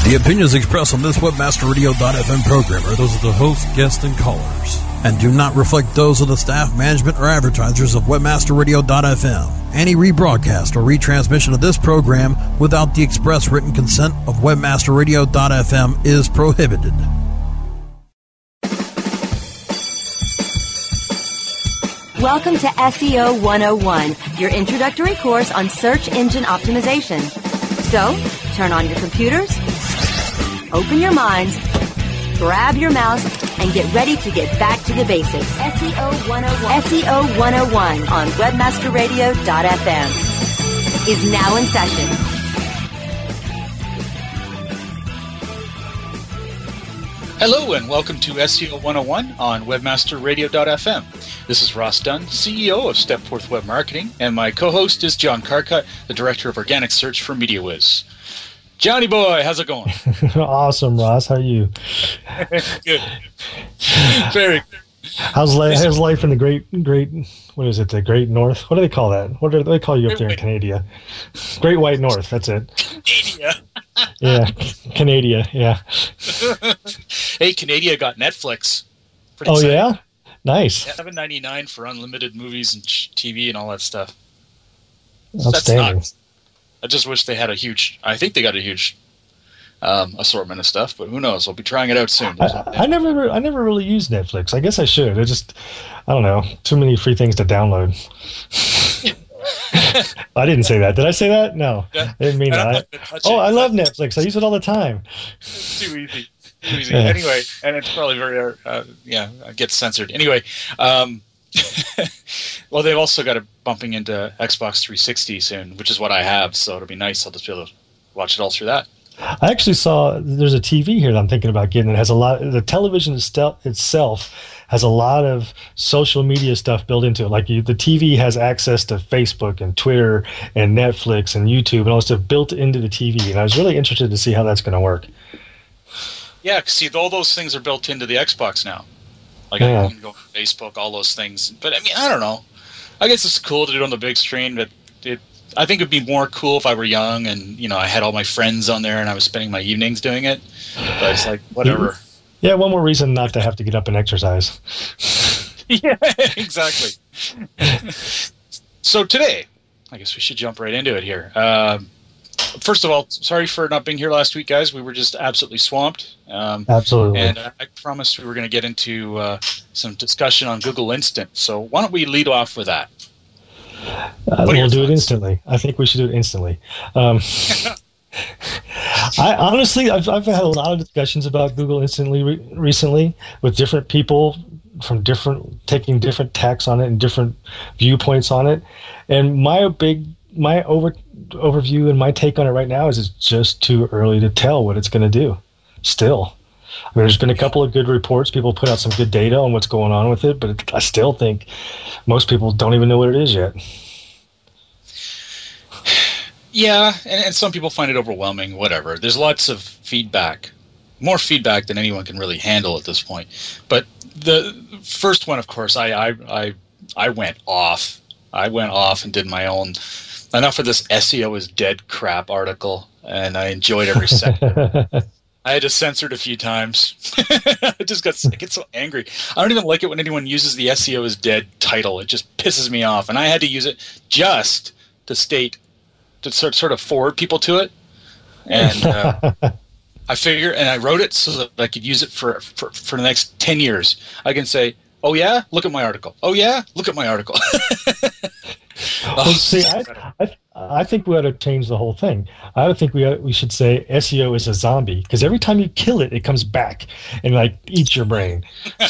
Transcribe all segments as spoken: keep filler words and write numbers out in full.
The opinions expressed on this Webmaster Radio dot f m program are those of the host, guests, and callers, and do not reflect those of the staff, management, or advertisers of Webmaster Radio dot f m. Any rebroadcast or retransmission of this program without the express written consent of Webmaster Radio dot f m is prohibited. Welcome to S E O one oh one, your introductory course on search engine optimization. So, turn on your computers, open your minds, grab your mouse, and get ready to get back to the basics. S E O one oh one. S E O one oh one on Webmaster Radio dot f m is now in session. Hello and welcome to S E O one oh one on Webmaster Radio dot f m. This is Ross Dunn, C E O of Stepforth Web Marketing, and my co-host is John Carcutt, the Director of Organic Search for MediaWiz. Johnny boy, how's it going? Awesome, Ross. How are you? Good. Very good. How's life, how's life in the great, great, what is it, the Great North? What do they call that? What do they call you up there in Canada? Great White North, that's it. Canada. Yeah, Canada, yeah. Hey, Canada got Netflix. Pretty oh, exciting. yeah? Nice. seven ninety-nine for unlimited movies and T V and all that stuff. Outstanding. That's not, I just wish they had a huge, I think they got a huge um, assortment of stuff, but who knows? I'll be trying it out soon. I, I never I never really used Netflix. I guess I should. I just, I don't know, too many free things to download. I didn't say that. Did I say that? No, Yeah. I didn't mean that. I, oh, I love Netflix. I use it all the time. It's too easy. Too easy. Yeah. Anyway, and it's probably very, uh, yeah, it gets censored. Anyway, um, well, they've also got it bumping into Xbox three sixty soon, which is what I have, so it'll be nice. I'll just be able to watch it all through that. I actually saw there's a T V here that I'm thinking about getting. It has a lot. The television istel- itself has a lot of social media stuff built into it. Like you, the T V has access to Facebook and Twitter and Netflix and YouTube and all this stuff built into the T V. And I was really interested to see how that's going to work. Yeah, 'cause see, all those things are built into the Xbox now. Like Yeah. I can go on Facebook, all those things. But I mean, I don't know. I guess it's cool to do it on the big screen, but it, I think it'd be more cool if I were young and, you know, I had all my friends on there and I was spending my evenings doing it. But it's like, whatever. Yeah, one more reason not to have to get up and exercise. Yeah, exactly. So today, I guess we should jump right into it here. Um, first of all, sorry for not being here last week, guys. We were just absolutely swamped. Um, Absolutely. And I, I promised we were going to get into uh, some discussion on Google Instant. So why don't we lead off with that? Uh, What are we'll your do it thoughts? instantly. I think we should do it instantly. Um, I honestly, I've, I've had a lot of discussions about Google Instantly re- recently with different people from different, taking different tacks on it and different viewpoints on it. And my big, my over overview and my take on it right now is it's just too early to tell what it's going to do. Still, I mean, there's been a couple of good reports. People put out some good data on what's going on with it, but it, I still think most people don't even know what it is yet. Yeah, and, and some people find it overwhelming, whatever. There's lots of feedback, more feedback than anyone can really handle at this point. But the first one, of course, I I I, I went off. I went off and did my own, enough of this S E O is dead crap article, and I enjoyed every second. I had to censor it a few times. I just got I get so angry. I don't even like it when anyone uses the S E O is dead title. It just pisses me off. And I had to use it just to state, to sort sort of forward people to it. And uh, I figure, and I wrote it so that I could use it for, for, for the next ten years. I can say, oh yeah, look at my article. Oh yeah, look at my article. Well, see, I, I, I think we ought to change the whole thing. I would think we ought, we should say S E O is a zombie, because every time you kill it, it comes back and like eats your brain.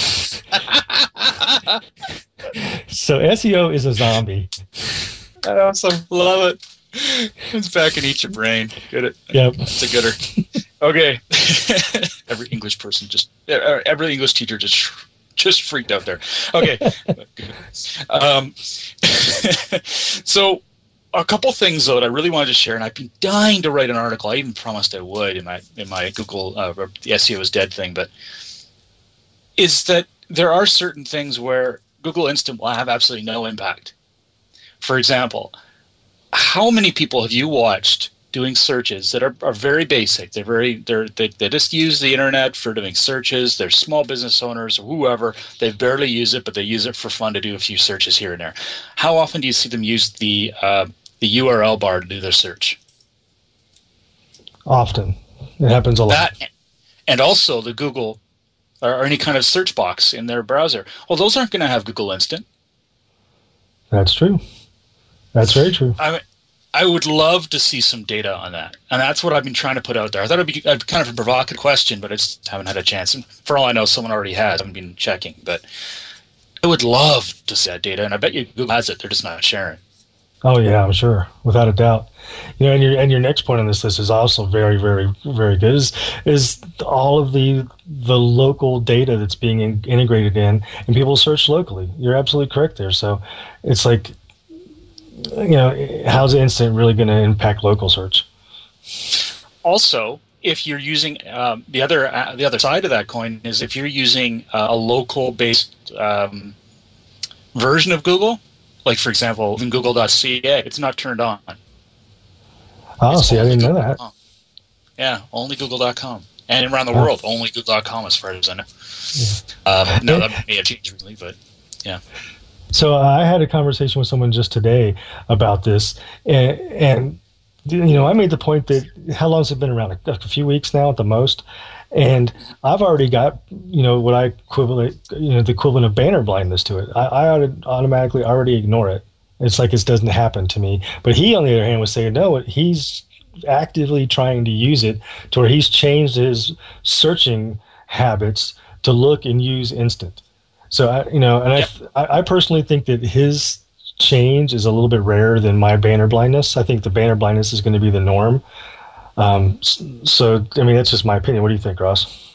So S E O is a zombie. Awesome, love it. It's back and eat your brain. Get it? Yep. It's a gooder. Okay. Every English person just, every English teacher just just freaked out there. Okay. um, so a couple things though that I really wanted to share, and I've been dying to write an article. I even promised I would in my in my Google uh, the S E O is dead thing, but is that there are certain things where Google Instant will have absolutely no impact. For example, how many people have you watched doing searches that are, are very basic. They're very they're they, they just use the internet for doing searches. They're small business owners or whoever. They barely use it, but they use it for fun to do a few searches here and there. How often do you see them use the uh, the U R L bar to do their search? Often. It happens a lot. That, and also the Google or any kind of search box in their browser. Well, those aren't going to have Google Instant. That's true. That's very true. I mean, I would love to see some data on that, and that's what I've been trying to put out there. I thought it'd be a, kind of a provocative question, but I just haven't had a chance. And for all I know, someone already has. I haven't been checking, but I would love to see that data, and I bet you Google has it. They're just not sharing. Oh yeah, I'm sure, without a doubt. You know, and your and your next point on this list is also very, very, very good. Is is all of the the local data that's being in, integrated in, and people search locally. You're absolutely correct there. So it's like, you know, how's Instant really going to impact local search? Also, if you're using um, the other uh, the other side of that coin is if you're using uh, a local based um, version of Google, like for example, in Google dot C A, it's not turned on. Oh, It's see, I only didn't know Google that. dot com. Yeah, only Google dot com, and around the Oh. world, only Google dot com as far as I know. Um, no, that may have changed recently, but yeah. So uh, I had a conversation with someone just today about this, and, and you know, I made the point that how long has it been around? A, a few weeks now at the most, and I've already got, you know, what I equivalent, you know, the equivalent of banner blindness to it. I, I ought automatically already ignore it. It's like it doesn't happen to me. But he, on the other hand, was saying no. He's actively trying to use it to where he's changed his searching habits to look and use Instant. So, I, you know, and Yep. I, I personally think that his change is a little bit rarer than my banner blindness. I think the banner blindness is going to be the norm. Um, so, I mean, that's just my opinion. What do you think, Ross?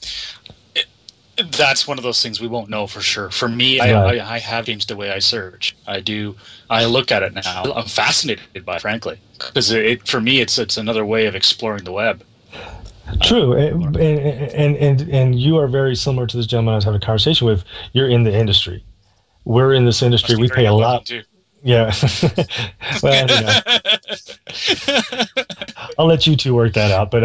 That's one of those things we won't know for sure. For me, I, Right. I, I have changed the way I search. I do. I look at it now. I'm fascinated by it, frankly, because it, for me, it's it's another way of exploring the web. True, and, and and and you are very similar to this gentleman I was having a conversation with. You're in the industry. We're in this industry. Must be We very pay a good lot. looking, too. Yeah. Well, you know, I'll let you two work that out. But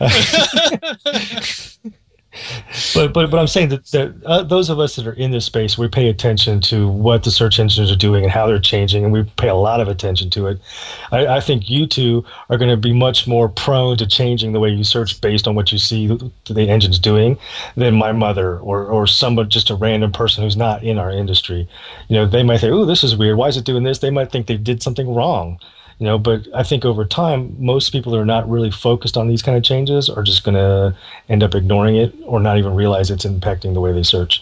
uh, but but but I'm saying that, that uh, those of us that are in this space, we pay attention to what the search engines are doing and how they're changing, and we pay a lot of attention to it. I, I think you two are going to be much more prone to changing the way you search based on what you see the engine's doing than my mother or or someone, just a random person who's not in our industry. You know, they might think, "Oh, this is weird. Why is it doing this?" They might think they did something wrong. You know, but I think over time, most people that are not really focused on these kind of changes are just going to end up ignoring it or not even realize it's impacting the way they search.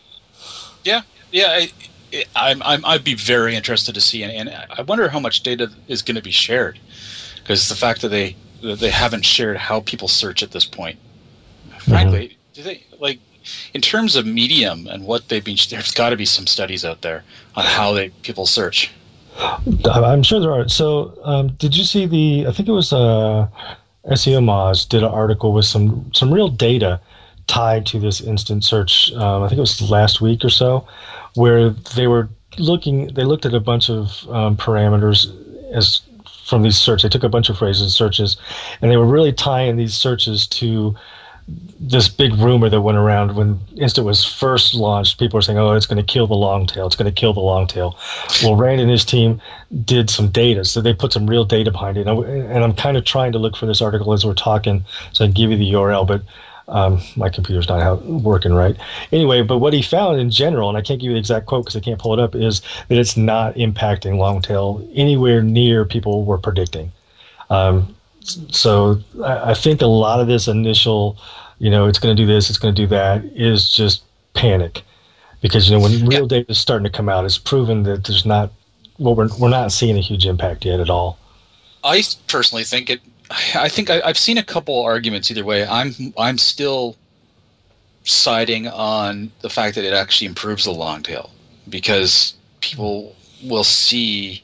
Yeah, yeah. I, I'm, I'm, I'd be very interested to see, and, and I wonder how much data is going to be shared, because the fact that they that they haven't shared how people search at this point. Frankly, mm-hmm. do they like in terms of medium and what they've been? There's got to be some studies out there on how they people search. I'm sure there are. So, um, did you see the? I think it was uh, S E O Moz did an article with some some real data tied to this instant search. Um, I think it was last week or so, where they were looking. They looked at a bunch of um, parameters as from these searches. They took a bunch of phrases and searches, and they were really tying these searches to this big rumor that went around when Instant was first launched. People were saying, "Oh, it's going to kill the long tail. It's going to kill the long tail." Well, Rand and his team did some data, so they put some real data behind it. And, I, and I'm kind of trying to look for this article as we're talking, so I can give you the U R L, but um, my computer's not how, working right. Anyway, but what he found in general, and I can't give you the exact quote because I can't pull it up, is that it's not impacting long tail anywhere near people were predicting. Um, So I think a lot of this initial, you know, it's going to do this, it's going to do that, is just panic, because you know when real data is starting to come out, it's proven that there's not, well, we're we're not seeing a huge impact yet at all. I personally think it. I think I, I've seen a couple arguments either way. I'm I'm still siding on the fact that it actually improves the long tail, because people will see.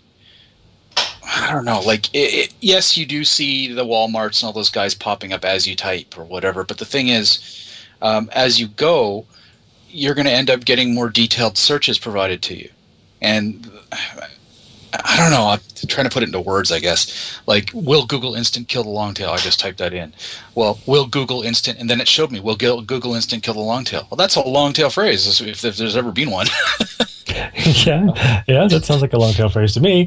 I don't know, like, it, it, yes, you do see the Walmarts and all those guys popping up as you type or whatever, but the thing is, um, as you go, you're going to end up getting more detailed searches provided to you. And I don't know. I'm trying to put it into words, I guess. Like, will Google Instant kill the long tail? I just typed that in. Well, will Google Instant, and then it showed me, will Google Instant kill the long tail? Well, that's a long tail phrase, if, if there's ever been one. yeah, yeah, that sounds like a long tail phrase to me.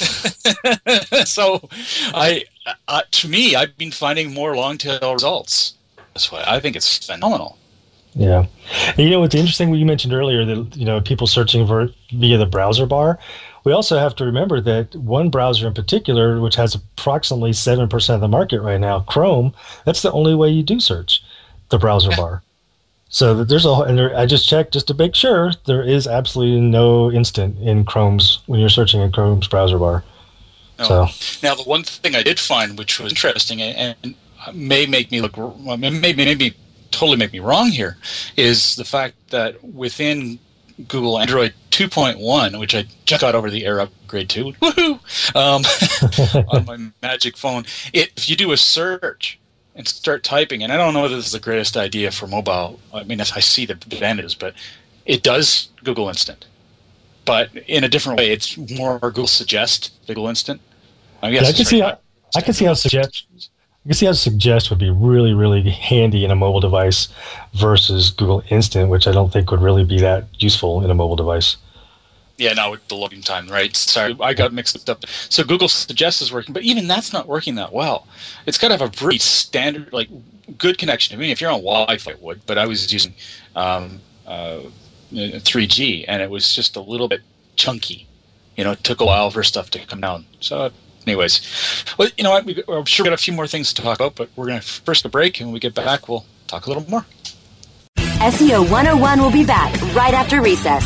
So, I, uh, to me, I've been finding more long tail results. That's why I think it's phenomenal. Yeah. And you know, what's interesting, what you mentioned earlier, that, you know, people searching for via the browser bar. We also have to remember that one browser in particular, which has approximately seven percent of the market right now, Chrome, that's the only way you do search, the browser yeah. bar. So that there's a, and there, I just checked just to make sure, there is absolutely no instant in Chrome's, when you're searching in Chrome's browser bar. No. So Now, the one thing I did find, which was interesting, and, and may make me look, maybe, maybe totally make me wrong here, is the fact that within Google Android two point one, which I just got over the air upgrade to, woohoo, um, on my Magic phone, it, if you do a search and start typing, and I don't know whether this is the greatest idea for mobile. I mean, I see the advantages, but it does Google Instant. But in a different way, it's more Google Suggest, Google Instant. I guess yeah, I can see how, I can see how Suggest, I can see how Suggest would be really, really handy in a mobile device versus Google Instant, which I don't think would really be that useful in a mobile device. Yeah, no, with the loading time, right? Sorry, I got mixed up. So Google Suggest is working, but even that's not working that well. It's got to have a pretty standard, like, good connection. I mean, if you're on Wi-Fi, it would, but I was using um, uh, three G, and it was just a little bit chunky. You know, it took a while for stuff to come down. So, anyways, well, you know what? We, I'm sure we got a few more things to talk about, but we're going to first a break, and when we get back, we'll talk a little more. S E O one oh one will be back right after recess.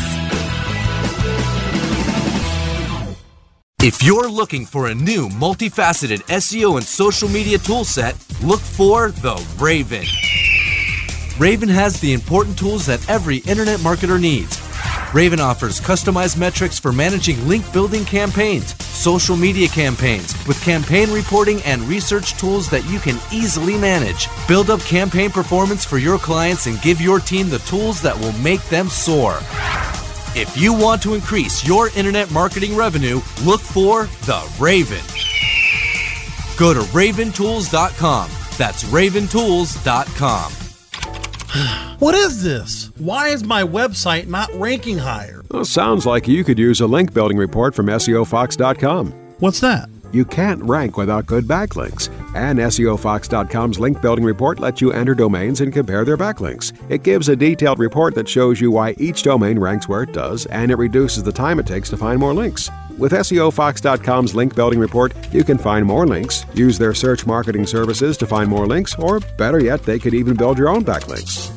If you're looking for a new multifaceted S E O and social media toolset, look for the Raven. Raven has the important tools that every internet marketer needs. Raven offers customized metrics for managing link building campaigns, social media campaigns, with campaign reporting and research tools that you can easily manage. Build up campaign performance for your clients and give your team the tools that will make them soar. If you want to increase your internet marketing revenue, look for the Raven. Go to raven tools dot com. That's raven tools dot com. What is this? Why is my website not ranking higher? Well, sounds like you could use a link building report from S E O Fox dot com. What's that? You can't rank without good backlinks, and S E O Fox dot com's link building report lets you enter domains and compare their backlinks. It gives a detailed report that shows you why each domain ranks where it does, and it reduces the time it takes to find more links. With S E O Fox dot com's link building report, you can find more links, use their search marketing services to find more links, or better yet, they could even build your own backlinks.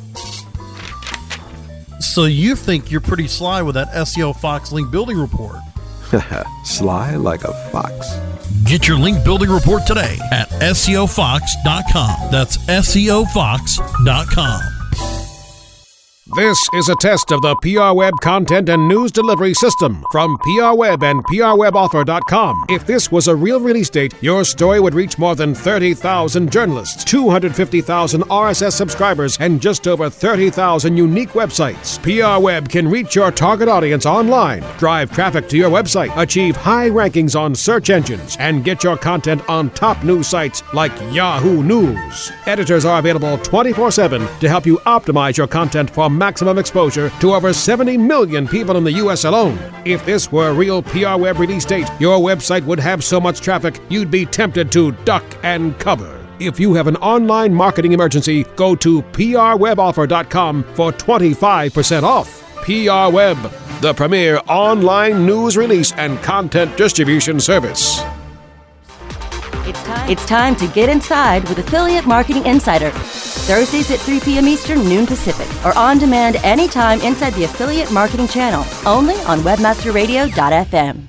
So you think you're pretty sly with that S E O Fox link building report? Sly like a fox. Get your link building report today at S E O Fox dot com. That's S E O Fox dot com. This is a test of the P R Web content and news delivery system from P R Web and P R Web Offer dot com. If this was a real release date, your story would reach more than thirty thousand journalists, two hundred fifty thousand R S S subscribers, and just over thirty thousand unique websites. P R Web can reach your target audience online, drive traffic to your website, achieve high rankings on search engines, and get your content on top news sites like Yahoo News. Editors are available twenty-four seven to help you optimize your content for maximum exposure to over seventy million people in the U S alone. If this were a real P R Web release date, your website would have so much traffic you'd be tempted to duck and cover. If you have an online marketing emergency, go to P R Web Offer dot com for twenty-five percent off. P R Web, the premier online news release and content distribution service. It's time. It's time to get inside with Affiliate Marketing Insider. Thursdays at three p.m. Eastern, noon Pacific, or on demand anytime inside the Affiliate Marketing channel, only on webmaster radio dot f m.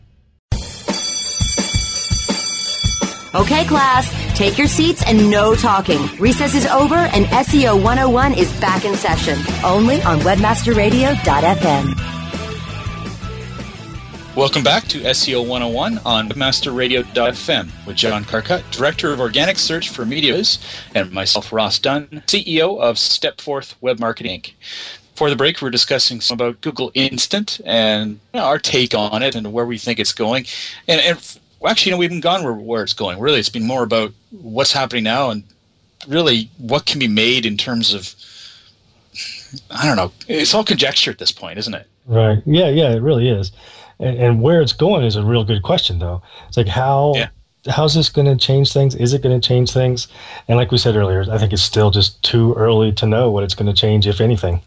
Okay, class, take your seats and no talking. Recess is over and S E O one oh one is back in session, only on webmaster radio dot f m. Welcome back to S E O one oh one on webmaster radio dot f m with John Carcutt, Director of Organic Search for Mediaviz, and myself, Ross Dunn, C E O of Stepforth Web Marketing Incorporated. before the break, we were discussing some about Google Instant and you know, our take on it and where we think it's going. And, and actually, you know, we haven't gone where, where it's going. Really, it's been more about what's happening now and really what can be made in terms of, I don't know, it's all conjecture at this point, isn't it? Right. Yeah, yeah, it really is. And, and where it's going is a real good question, though. It's like, how yeah. how's this going to change things? Is it going to change things? And like we said earlier, I think it's still just too early to know what it's going to change, if anything.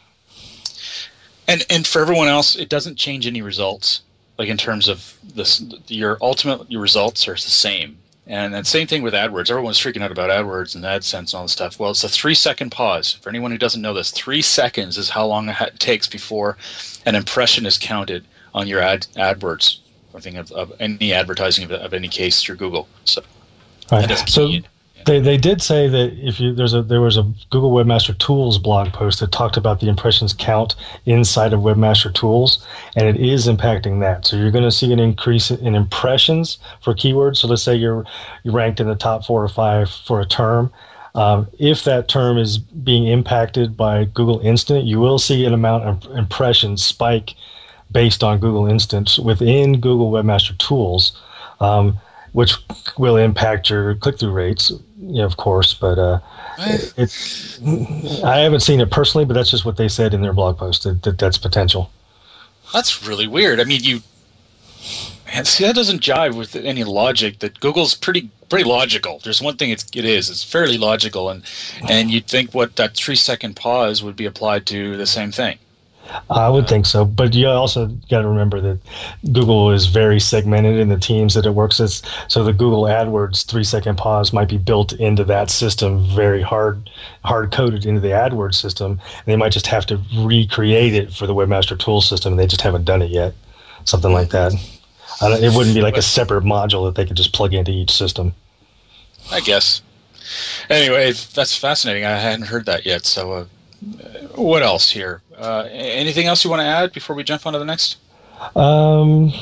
And and for everyone else, it doesn't change any results. Like in terms of this, your ultimate your results are the same. And and same thing with AdWords. Everyone's freaking out about AdWords and AdSense and all this stuff. Well, it's a three-second pause. For anyone who doesn't know this, three seconds is how long it takes before an impression is counted on your ad AdWords. I think of, of any advertising of, of any case through Google. So, right. so yeah. they they did say that if you there's a there was a Google Webmaster Tools blog post that talked about the impressions count inside of Webmaster Tools, and it is impacting that. So you're going to see an increase in impressions for keywords. So let's say you're you're ranked in the top four or five for a term. Um, if that term is being impacted by Google Instant, you will see an amount of impressions spike based on Google Instant within Google Webmaster Tools, um, which will impact your click-through rates, you know, of course. But uh, it, it, I haven't seen it personally, but that's just what they said in their blog post, that, that that's potential. That's really weird. I mean, you man, see, that doesn't jive with any logic. That Google's pretty pretty logical. There's one thing it's, it is. It's fairly logical, and and you'd think what that three-second pause would be applied to the same thing. I would think so, but you also got to remember that Google is very segmented in the teams that it works with. So the Google AdWords three-second pause might be built into that system, very hard, hard-coded into the AdWords system, and they might just have to recreate it for the Webmaster Tools system, and they just haven't done it yet, something like that. I don't, it wouldn't be like a separate module that they could just plug into each system. I guess. Anyway, that's fascinating. I hadn't heard that yet, so uh, what else here? Uh, anything else you want to add before we jump on to the next? Um,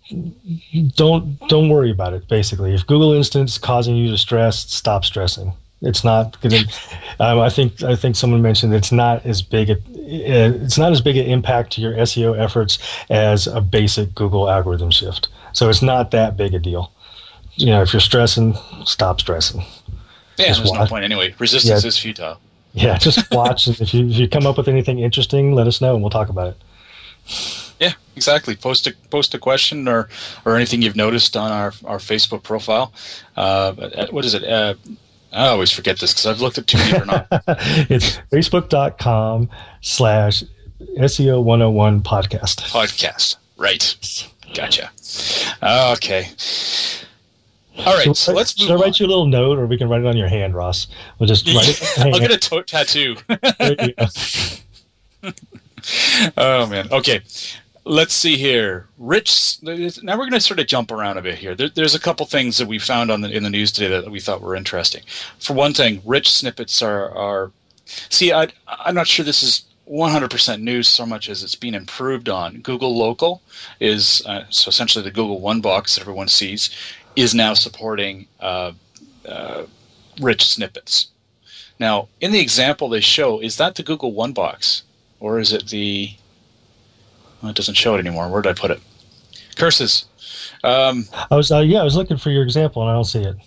don't don't worry about it. Basically, if Google Instant's causing you to stress, stop stressing. It's not going to. Um, I think I think someone mentioned it's not as big a it's not as big an impact to your S E O efforts as a basic Google algorithm shift. So it's not that big a deal. You know, if you're stressing, stop stressing. Yeah, just there's watch. No point anyway. Resistance yeah. is futile. Yeah, just watch. if you if you come up with anything interesting, let us know and we'll talk about it. Yeah, exactly. Post a post a question or, or anything you've noticed on our, our Facebook profile. Uh, what is it? Uh, I always forget this because I've looked at too many different. It's facebook.com slash SEO one oh one podcast. Podcast. Right. Gotcha. Okay. All right, so, so let's move Should I write on. you a little note, or we can write it on your hand, Ross? We'll just write it. I'll get a to- tattoo. There you go. Oh, man. Okay, let's see here. Rich, now we're going to sort of jump around a bit here. There, there's a couple things that we found on the, in the news today that we thought were interesting. For one thing, rich snippets are, are see, I, I'm not sure this is one hundred percent news so much as it's been improved on. Google Local is, uh, so essentially the Google One box that everyone sees, is now supporting uh, uh, rich snippets. Now, in the example they show, is that the Google One box? Or is it the... Well, it doesn't show it anymore. Where did I put it? Curses. Um, I was uh, yeah, I was looking for your example, and I don't see it.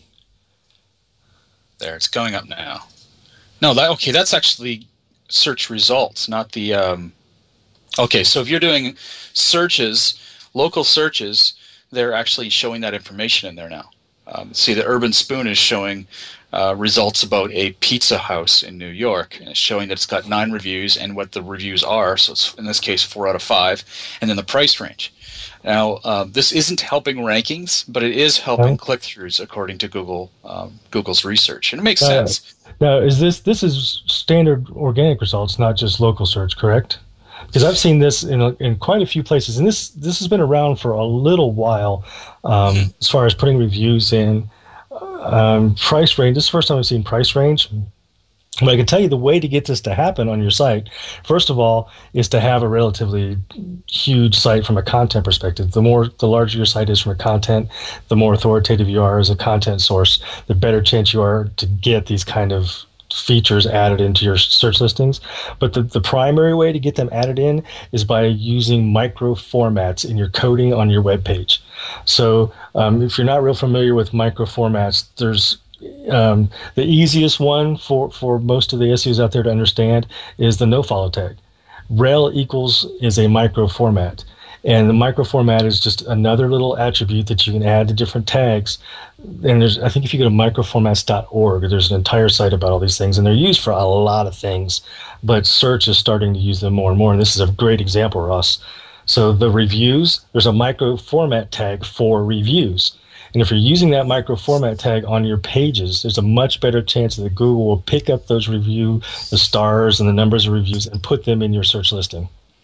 There, it's going up now. No, that, okay, that's actually search results, not the... Um, okay, so if you're doing searches, local searches, they're actually showing that information in there now. Um, see, the Urban Spoon is showing uh, results about a pizza house in New York, and it's showing that it's got nine reviews and what the reviews are. So it's, in this case, four out of five, and then the price range. Now, um, this isn't helping rankings, but it is helping oh. click-throughs according to Google um, Google's research, and it makes uh, sense. Now, is this this is standard organic results, not just local search, correct? Because I've seen this in a, in quite a few places, and this this has been around for a little while. Um, mm-hmm. As far as putting reviews in, um, price range. This is the first time I've seen price range. But I can tell you the way to get this to happen on your site, first of all, is to have a relatively huge site from a content perspective. The more, the larger your site is from a content, the more authoritative you are as a content source, the better chance you are to get these kind of features added into your search listings. But the, the primary way to get them added in is by using micro formats in your coding on your web page. So um, if you're not real familiar with micro formats, there's um, the easiest one for, for most of the S E Os out there to understand is the nofollow tag. Rel equals is a micro format. And the micro format is just another little attribute that you can add to different tags. And there's, I think if you go to microformats dot org, there's an entire site about all these things, and they're used for a lot of things. But search is starting to use them more and more, and this is a great example, Ross. So the reviews, there's a micro format tag for reviews. And if you're using that micro format tag on your pages, there's a much better chance that Google will pick up those review, the stars and the numbers of reviews, and put them in your search listing.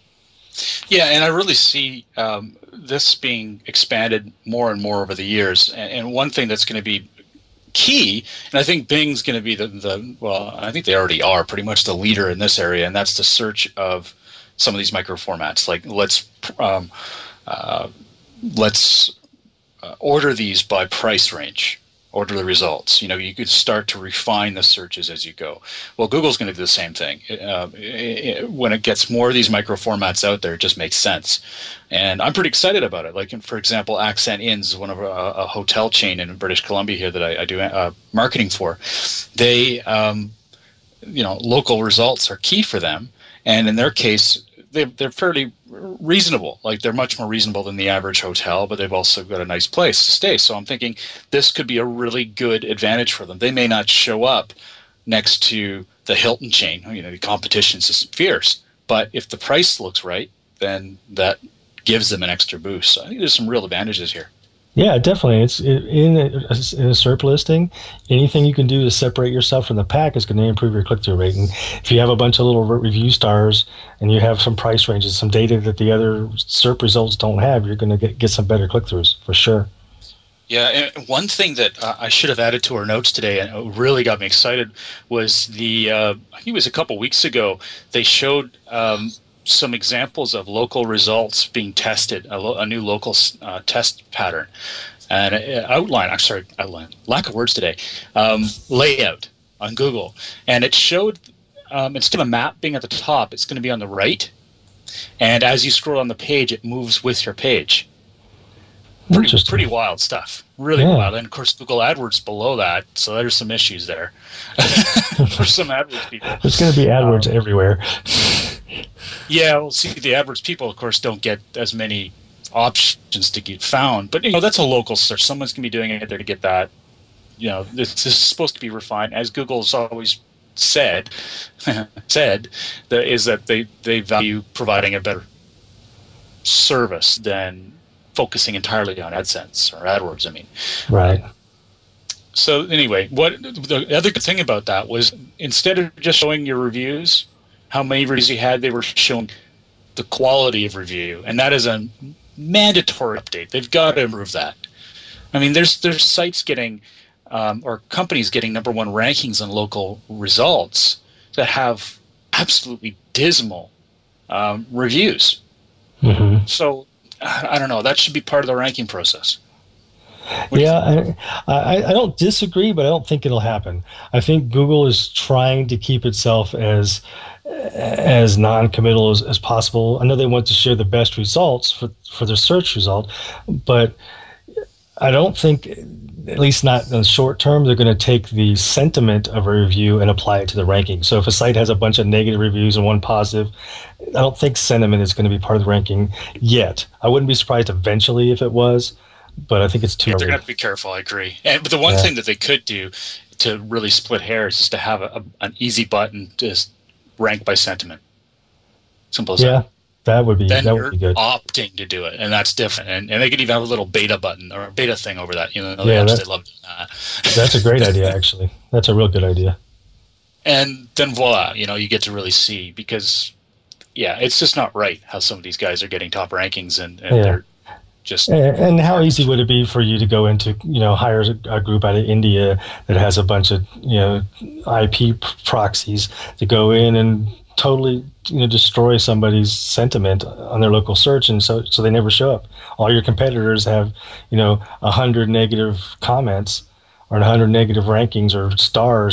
Yeah, and I really see um, this being expanded more and more over the years. And, and one thing that's going to be key, and I think Bing's going to be the, the, well, I think they already are pretty much the leader in this area, and that's the search of some of these micro formats. Like let's um, uh, let's uh, order these by price range. Order the results. You know, you could start to refine the searches as you go. Well, Google's going to do the same thing. Uh, it, it, when it gets more of these micro formats out there, it just makes sense. And I'm pretty excited about it. Like, for example, Accent Inns, one of a, a hotel chain in British Columbia here that I, I do uh, marketing for. They, um, you know, local results are key for them. And in their case, they, they're fairly reasonable. Like they're much more reasonable than the average hotel, but they've also got a nice place to stay. So I'm thinking this could be a really good advantage for them. They may not show up next to the Hilton chain. You know, the competition's just fierce. But if the price looks right, then that gives them an extra boost. So I think there's some real advantages here. Yeah, definitely. It's in a, in a SERP listing. Anything you can do to separate yourself from the pack is going to improve your click-through rate. And if you have a bunch of little review stars and you have some price ranges, some data that the other SERP results don't have, you're going to get, get some better click-throughs for sure. Yeah, and one thing that uh, I should have added to our notes today, and it really got me excited, was the uh, I think it was a couple weeks ago. They showed um, some examples of local results being tested, a, lo- a new local uh, test pattern, and uh, outline. I'm sorry, outline. Lack of words today. Um, layout on Google, and it showed um, instead of a map being at the top, it's going to be on the right, and as you scroll on the page, it moves with your page. Pretty, pretty wild stuff. Really yeah. wild. And, of course, Google AdWords below that, so there's some issues there for some AdWords people. There's going to be AdWords um, everywhere. Yeah, well, see, the AdWords people, of course, don't get as many options to get found. But, you know, that's a local search. Someone's going to be doing it there to get that. You know, this, this is supposed to be refined. As Google's always said, said that is that they, they value providing a better service than focusing entirely on AdSense or AdWords, I mean. Right. So anyway, what the other good thing about that was instead of just showing your reviews, how many reviews you had, they were showing the quality of review. And that is a mandatory update. They've got to improve that. I mean, there's there's sites getting, um, or companies getting number one rankings on local results that have absolutely dismal um, reviews. Mm-hmm. So, I don't know. That should be part of the ranking process. Yeah, I, I, I don't disagree, but I don't think it'll happen. I think Google is trying to keep itself as as non-committal as, as possible. I know they want to share the best results for, for their search result, but I don't think, at least not in the short term, they're going to take the sentiment of a review and apply it to the ranking. So if a site has a bunch of negative reviews and one positive, I don't think sentiment is going to be part of the ranking yet. I wouldn't be surprised eventually if it was, but I think it's too yeah, early. They're going to have to be careful, I agree. And, but the one yeah. thing that they could do to really split hairs is to have a, a, an easy button to just rank by sentiment. Simple as yeah. that. That would be then that you're would be good. Opting to do it, and that's different. And, and they could even have a little beta button or a beta thing over that. You know, yeah, they love that. That's a great idea, actually. That's a real good idea. And then voila, you know, you get to really see because, yeah, it's just not right how some of these guys are getting top rankings, and, and yeah. they're just. And, and how easy would it be for you to go into, you know, hire a, a group out of India that has a bunch of, you know, I P proxies to go in and totally, you know, destroy somebody's sentiment on their local search, and so so they never show up. All your competitors have, you know, a hundred negative comments or a hundred negative rankings or stars,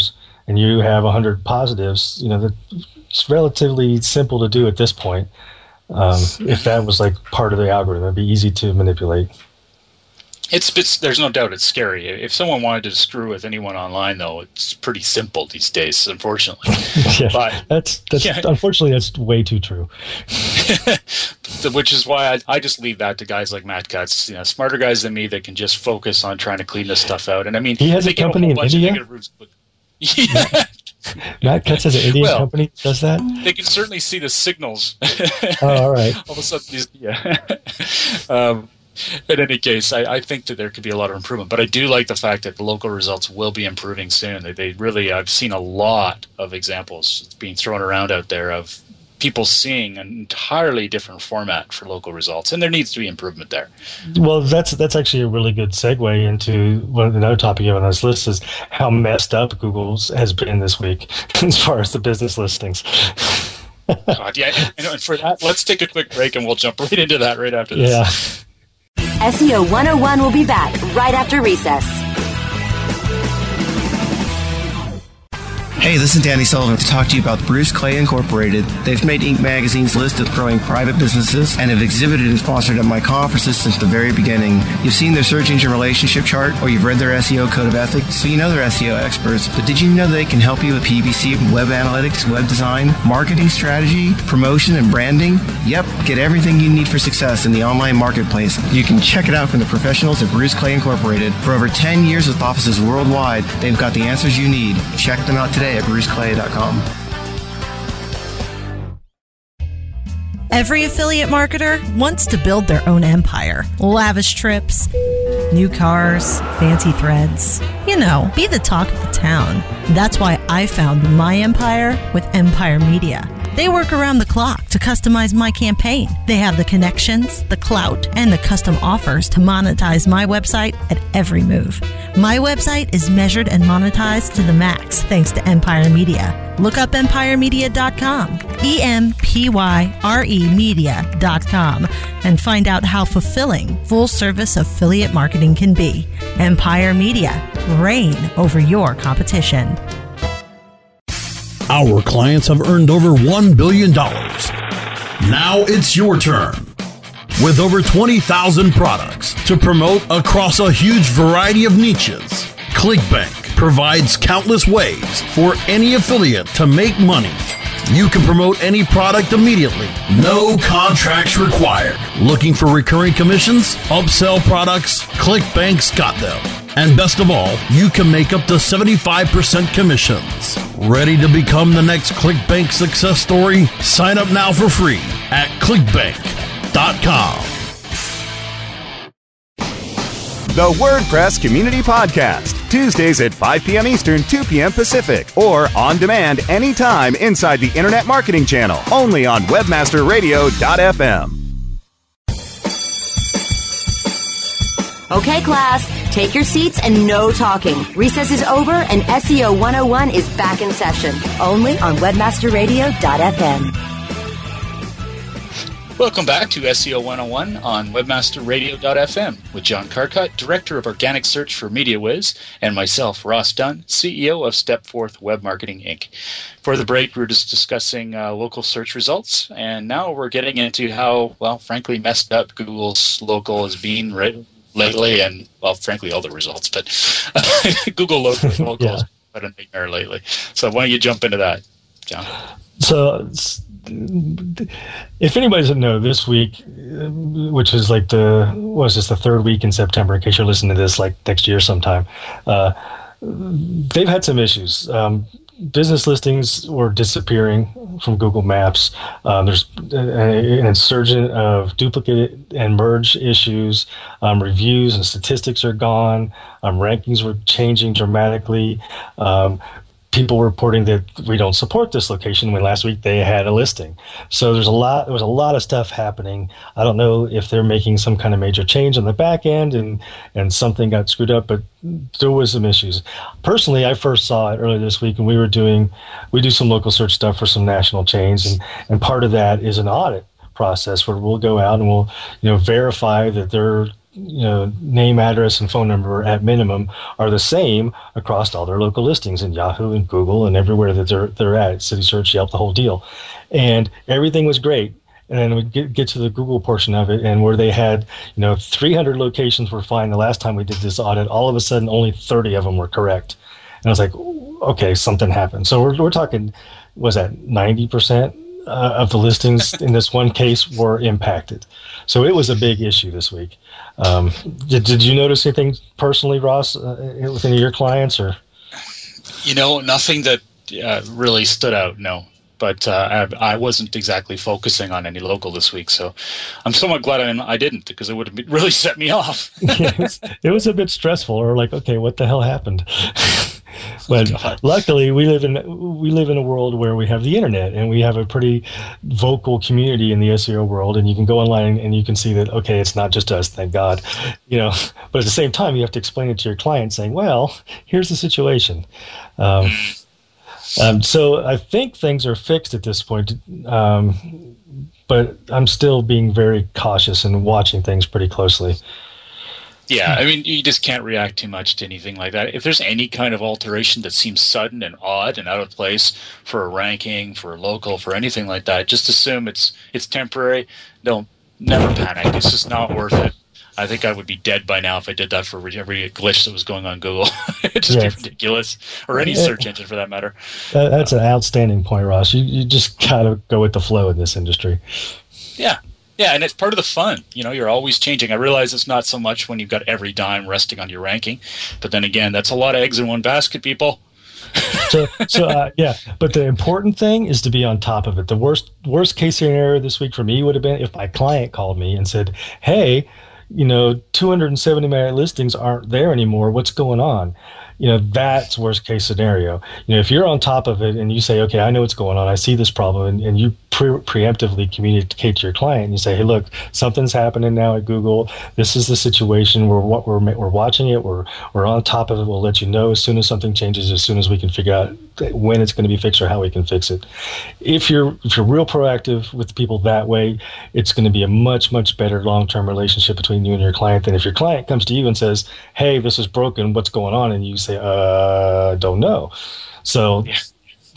and you have one hundred positives, you know, that it's relatively simple to do at this point. Um, if that was like part of the algorithm, it'd be easy to manipulate. It's, it's there's no doubt it's scary. If someone wanted to screw with anyone online, though, it's pretty simple these days, unfortunately. yeah, but, that's that's yeah. unfortunately that's way too true. Which is why I, I just leave that to guys like Matt Cutts, you know, smarter guys than me that can just focus on trying to clean this stuff out. And I mean, he has a company in India. Yeah. Matt Cutts has an Indian well, company that does that? They can certainly see the signals. Oh, all right. All of a sudden, these, yeah. um, in any case, I, I think that there could be a lot of improvement. But I do like the fact that the local results will be improving soon. They, they really, I've seen a lot of examples being thrown around out there of people seeing an entirely different format for local results, and there needs to be improvement there. Well, that's that's actually a really good segue into one another topic on this list is how messed up Google's has been this week as far as the business listings. God, yeah, and, and for that, let's take a quick break, and we'll jump right into that right after this. Yeah. S E O one oh one will be back right after recess. Hey, this is Danny Sullivan to talk to you about Bruce Clay Incorporated. They've made Inc Magazine's list of growing private businesses and have exhibited and sponsored at my conferences since the very beginning. You've seen their search engine relationship chart, or you've read their S E O code of ethics, so you know they're S E O experts. But did you know they can help you with P P C, web analytics, web design, marketing strategy, promotion, and branding? Yep, get everything you need for success in the online marketplace. You can check it out from the professionals at Bruce Clay Incorporated. For over ten years with offices worldwide, they've got the answers you need. Check them out today at bruce clay dot com. Every affiliate marketer wants to build their own empire. Lavish trips, new cars, fancy threads. You know, be the talk of the town. That's why I found my empire with Empire Media. They work around the clock to customize my campaign. They have the connections, the clout, and the custom offers to monetize my website at every move. My website is measured and monetized to the max thanks to Empire Media. Look up empire media dot com, E M P Y R E media dot com, and find out how fulfilling full-service affiliate marketing can be. Empire Media, reign over your competition. Our clients have earned over one billion dollars. Now it's your turn. With over twenty thousand products to promote across a huge variety of niches, ClickBank provides countless ways for any affiliate to make money. You can promote any product immediately. No contracts required. Looking for recurring commissions? Upsell products? ClickBank's got them. And best of all, you can make up to seventy-five percent commissions. Ready to become the next ClickBank success story? Sign up now for free at clickbank dot com. The WordPress Community Podcast, Tuesdays at five p.m. Eastern, two p.m. Pacific, or on demand anytime inside the Internet Marketing Channel, only on webmaster radio dot f m. Okay, class, take your seats and no talking. Recess is over and S E O one oh one is back in session, only on webmaster radio dot f m. Welcome back to S E O one oh one on webmaster radio dot f m with John Carcutt, Director of Organic Search for MediaWiz, and myself, Ross Dunn, C E O of Stepforth Web Marketing, Incorporated. For the break, we were just discussing uh, local search results, and now we're getting into how, well, frankly, messed up Google's local has been right lately, and, well, frankly, all the results, but Google local, local yeah. has been a nightmare lately. So why don't you jump into that, John? So, if anybody doesn't know, this week, which is like the, what is this, the third week in September, in case you're listening to this like next year sometime, uh, they've had some issues. Um, business listings were disappearing from Google Maps. Um, there's an insurgent of duplicate and merge issues. Um, reviews and statistics are gone. Um, rankings were changing dramatically. Um, people were reporting that we don't support this location when last week they had a listing. So there's a lot, there was a lot of stuff happening. I don't know if they're making some kind of major change on the back end and, and something got screwed up, but there was some issues. Personally, I first saw it earlier this week, and we were doing, we do some local search stuff for some national chains, and, and part of that is an audit process where we'll go out and we'll, you know, verify that their you know, name, address, and phone number at minimum are the same across all their local listings in Yahoo and Google and everywhere that they're they're at, City Search, Yelp, the whole deal. And everything was great. And then we get, get to the Google portion of it, and where they had, you know, three hundred locations were fine. The last time we did this audit, all of a sudden only thirty of them were correct. And I was like, okay, something happened. So we're we're talking, was that ninety percent uh, of the listings in this one case were impacted. So it was a big issue this week. Um, did did you notice anything personally, Ross, uh, with any of your clients, or? You know, nothing that uh, really stood out. No. But uh, I, I wasn't exactly focusing on any local this week, so I'm somewhat glad I, I didn't, because it would have really set me off. it, was, it was a bit stressful, or like, okay, what the hell happened? But oh, luckily, we live in we live in a world where we have the internet, and we have a pretty vocal community in the S E O world, and you can go online and you can see that, okay, it's not just us, thank God, you know. But at the same time, you have to explain it to your client, saying, well, here's the situation. Um, Um, so I think things are fixed at this point, um, but I'm still being very cautious and watching things pretty closely. Yeah, I mean, you just can't react too much to anything like that. If there's any kind of alteration that seems sudden and odd and out of place for a ranking, for a local, for anything like that, just assume it's it's temporary. Don't never panic. It's just not worth it. I think I would be dead by now if I did that for every glitch that was going on Google. It'd just yes. be ridiculous, or any search engine for that matter. That, that's uh, an outstanding point, Ross. You you just gotta go with the flow in this industry. Yeah, yeah, and it's part of the fun. You know, you're always changing. I realize it's not so much when you've got every dime resting on your ranking, but then again, that's a lot of eggs in one basket, people. so so uh, yeah, but the important thing is to be on top of it. The worst worst case scenario this week for me would have been if my client called me and said, "Hey, you know, two hundred seventy my listings aren't there anymore. What's going on?" You know, that's worst case scenario. You know, if you're on top of it and you say, okay, I know what's going on, I see this problem, and, and you pre- preemptively communicate to your client and you say, hey, look, something's happening now at Google. This is the situation. We're we're we're watching it. We're we're on top of it. We'll let you know as soon as something changes, as soon as we can figure out when it's going to be fixed or how we can fix it. If you're if you're real proactive with people that way, it's going to be a much, much better long-term relationship between you and your client than if your client comes to you and says, hey, this is broken, what's going on? And you say, uh, don't know. So yeah.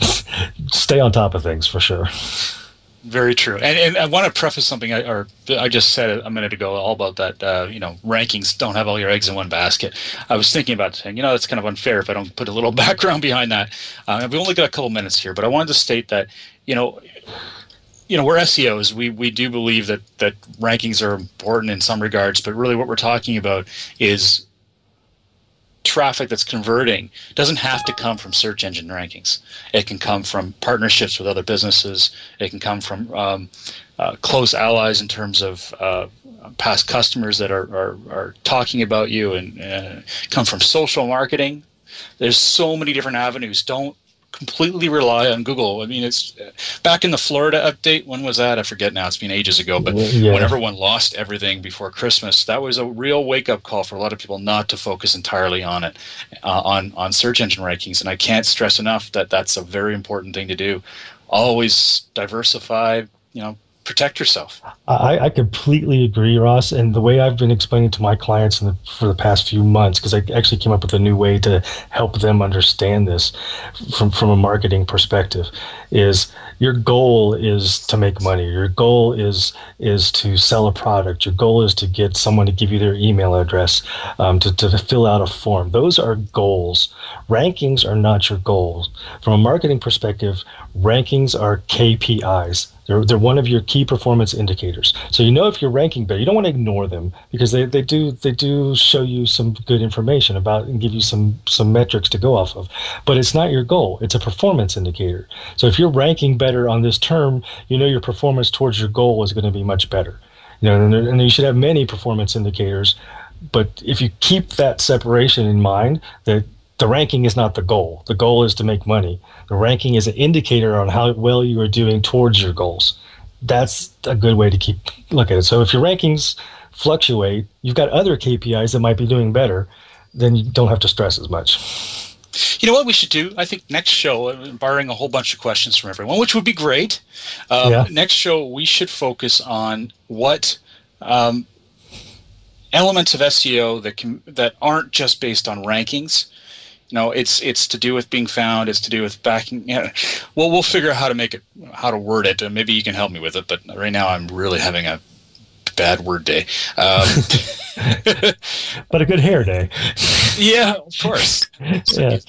Stay on top of things for sure. Very true. And, and I want to preface something I, or I just said a minute ago all about that, uh, you know, rankings don't have all your eggs in one basket. I was thinking about saying, you know, it's kind of unfair if I don't put a little background behind that. Uh, we've only got a couple minutes here, but I wanted to state that, you know, you know, we're S E Os. We we do believe that, that rankings are important in some regards, but really what we're talking about is traffic that's converting doesn't have to come from search engine rankings. It can come from partnerships with other businesses. It can come from um, uh, close allies in terms of uh, past customers that are, are, are talking about you, and uh, come from social marketing. There's so many different avenues. Don't completely rely on Google. I mean, it's uh, back in the Florida update. When was that? I forget now. It's been ages ago. But yeah. When everyone lost everything before Christmas, that was a real wake-up call for a lot of people not to focus entirely on it, uh, on on search engine rankings. And I can't stress enough that that's a very important thing to do. Always diversify. You know, protect yourself. I, I completely agree, Ross. And the way I've been explaining to my clients in the, for the past few months, because I actually came up with a new way to help them understand this from, from a marketing perspective, is your goal is to make money. Your goal is is to sell a product. Your goal is to get someone to give you their email address, um, to, to fill out a form. Those are goals. Rankings are not your goals. From a marketing perspective, rankings are K P Is. They're, they're one of your key performance indicators. So you know if you're ranking better. You don't want to ignore them, because they, they do they do show you some good information about and give you some, some metrics to go off of. But it's not your goal. It's a performance indicator. So if you're ranking better on this term, you know your performance towards your goal is going to be much better. You know, and, and you should have many performance indicators. But if you keep that separation in mind, that the ranking is not the goal. The goal is to make money. The ranking is an indicator on how well you are doing towards your goals. That's a good way to keep look at it. So if your rankings fluctuate, you've got other K P Is that might be doing better, then you don't have to stress as much. You know what we should do? I think next show, barring a whole bunch of questions from everyone, which would be great, um, yeah. next show we should focus on what um, elements of S E O that can that aren't just based on rankings. You know, it's it's to do with being found. It's to do with backing. You know, well, we'll figure out how to make it, how to word it. And maybe you can help me with it. But right now, I'm really having a bad word day. Um, but a good hair day. Yeah, of course. Yeah.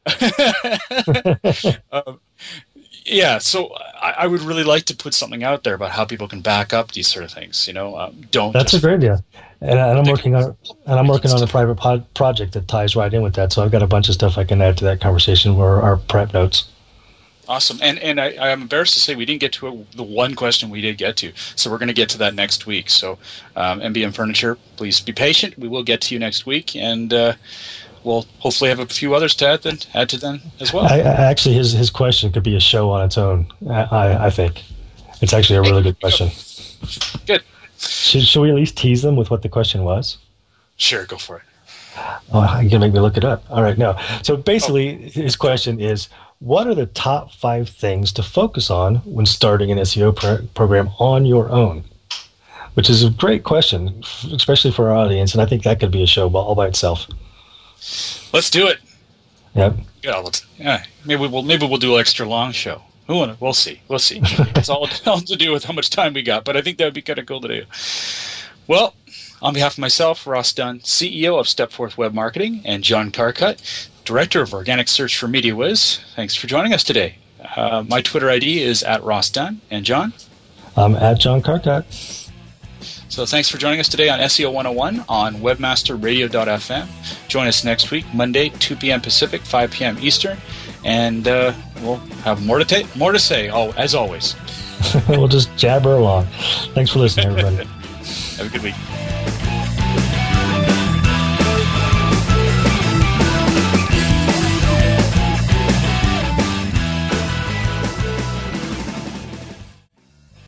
um, yeah. So I, I would really like to put something out there about how people can back up these sort of things. You know, um, don't. That's just, a great idea. And, and I'm working on and I'm working on a private pod project that ties right in with that. So I've got a bunch of stuff I can add to that conversation where our prep notes. Awesome. And and I, I'm embarrassed to say we didn't get to a, the one question we did get to. So we're going to get to that next week. So um, M B M Furniture, please be patient. We will get to you next week, and uh, we'll hopefully have a few others to add, then, add to them as well. I, I actually, his his question could be a show on its own. I, I think it's actually a really good question. Good. Should, should we at least tease them with what the question was? Sure, go for it. Oh, you're going to make me look it up. All right, no. So basically, oh. his question is, what are the top five things to focus on when starting an S E O pr- program on your own? Which is a great question, especially for our audience, and I think that could be a show all by itself. Let's do it. Yep. Yeah, let's, yeah. Maybe we'll maybe we'll do an extra long show. We'll see. We'll see. It's all, all to do with how much time we got, but I think that would be kind of cool to do. Well, on behalf of myself, Ross Dunn, C E O of Stepforth Web Marketing, and John Carcutt, Director of Organic Search for MediaWiz, thanks for joining us today. Uh, my Twitter I D is at Ross Dunn. And John? I'm at John Carcutt. So thanks for joining us today on S E O one oh one on webmaster radio dot f m. Join us next week, Monday, two p.m. Pacific, five p.m. Eastern. And uh, we'll have more to ta- more to say, oh, as always. We'll just jabber along. Thanks for listening, everybody. Have a good week.